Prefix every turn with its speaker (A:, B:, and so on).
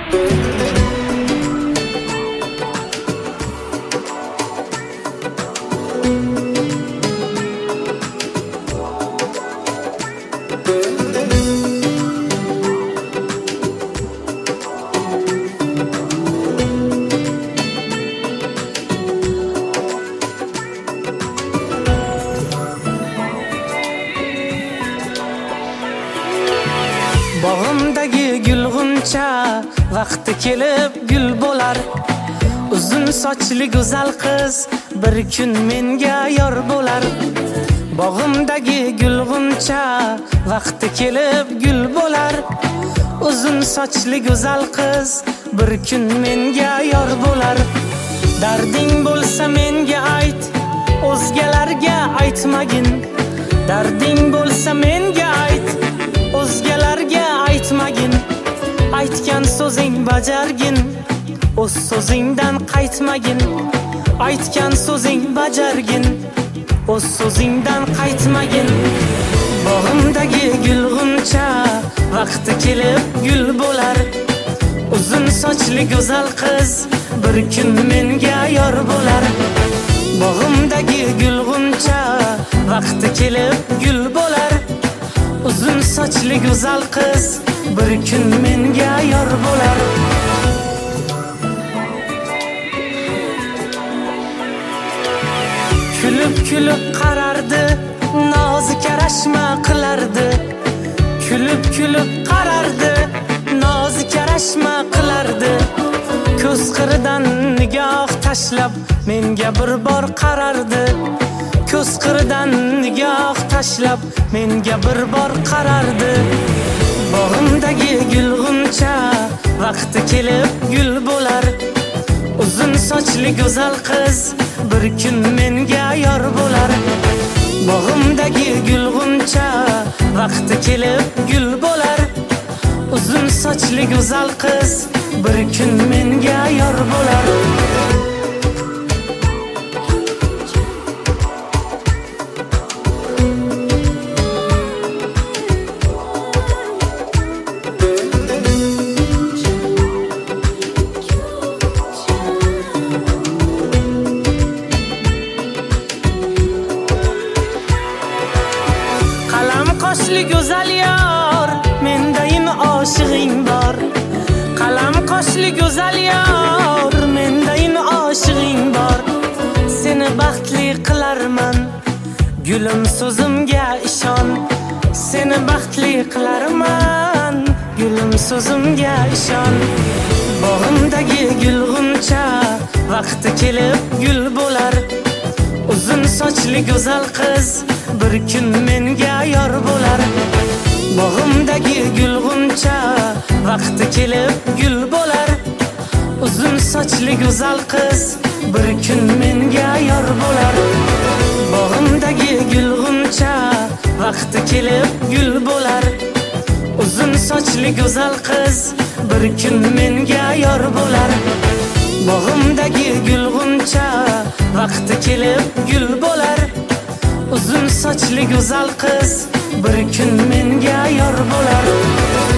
A: Bog'imdagi gulg'uncha vaqti kelib gul bo'lar. Uzun sochli go'zal qiz bir kun menga yor bo'lar. Bog'imdagi gulg'uncha vaqti kelib gul bo'lar. Uzun sochli go'zal qiz bir kun menga yor bo'lar. Darding bo'lsa menga ayt, o'zgalarga aytmagin. Darding bo'lsa menga ayt, o'zgalarga aytmagin. Aytgan so'zing bajargin, o'z so'zingdan qaytmagin. Aytgan so'zing bajargin, o'z so'zingdan qaytmagin. Bog'imdagi gulg'uncha vaqti kelib gul bo'lar. Uzun sochli go'zal qiz bir kun menga yor bo'lar. Bog'imdagi gulg'uncha vaqti kelib gul bo'lar. Uzun sochli go'zal qiz bir kun menga yor bo'lar. Kulib kulib qarardi, nozik arashma qilardi. Kulib kulib qarardi, nozik arashma qilardi. Ko'z qiridan nigoh tashlab menga bir bor qarardi. Ko'z qiridan nigoh tashlab menga bir bor qarardi. Bog'imdagi gulg'uncha vaqti kelib gul bo'lar. Uzun sochli go'zal qiz bir kun menga yor bo'lar. Bog'imdagi gulg'uncha vaqti kelib gul bo'lar. Uzun sochli go'zal qiz bir kun menga yor bo'lar. Qoshli go'zal yor, mendayin oshig'ing bor. Qalam qoshli go'zal yor, mendayin oshig'ing bor. Seni baxtli qilarman, gulim so'zimga ishon. Seni baxtli qilarman, gulim so'zimga ishon. Bog'imdagi gulg'uncha vaqti kelib gul bo'lar. Uzun sochli go'zal qiz bir kun menga yor bo'lar. Bog'imdagi gulg'uncha vaqti kelib gul bo'lar. Uzun sochli go'zal qiz bir kun menga yor bo'lar. Bog'imdagi gulg'uncha vaqti kelib gul bo'lar. Uzun sochli go'zal qiz bir kun menga yor bo'lar. Bog'imdagi gulg'uncha vaqti kelib gul bo'lar. Uzun sochli go'zal qiz bir kun menga yor bo'lar.